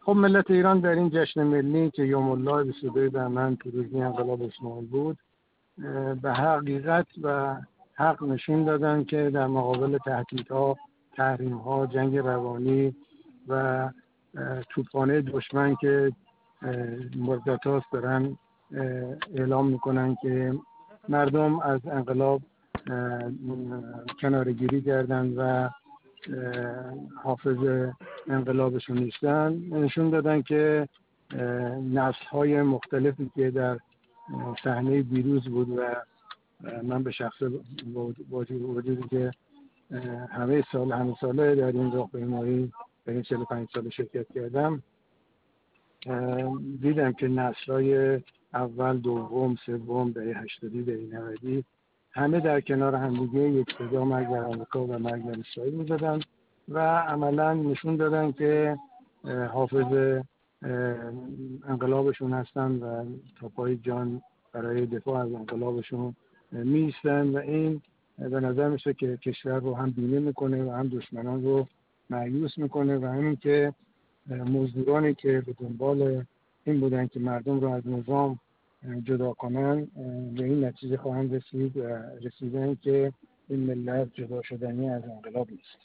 خب ملت ایران در این جشن ملی که یوم الله 22 بهمن پیروزی انقلاب اسلامی بود به حقیقت و حق نشون دادن که در مقابل تهدیدها، تحریم‌ها، جنگ روانی و توپخانه دشمن که مدت هاست دارن اعلام میکنن که مردم از انقلاب کناره‌گیری کردن و حافظ انقلابشون نیستن، نشون دادن که نسل‌های مختلفی که در صحنه دیروز بود و من به شخص وجودی که همه ساله در این راهپیمایی در این 45 سال شرکت کردم، دیدم که نسل‌های اول، دوم، سوم، دهه 80، دهه 90 همه در کنار همدیگه یک صدا مرگ در آمریکا و مرگ در اسرائیل می‌زدن و عملاً نشون دادن که حافظ انقلابشون هستن و تا پای جان برای دفاع از انقلابشون می‌ایستن و این به نظر میشه که کشور رو هم بیمه میکنه و هم دشمنان رو مایوس میکنه و همین که مزدورانی که به دنبال این بودن که مردم رو از نظام جدا کنن به این نتیجه خواهند رسیدن که این ملت جدا شدنی از انقلاب نیست.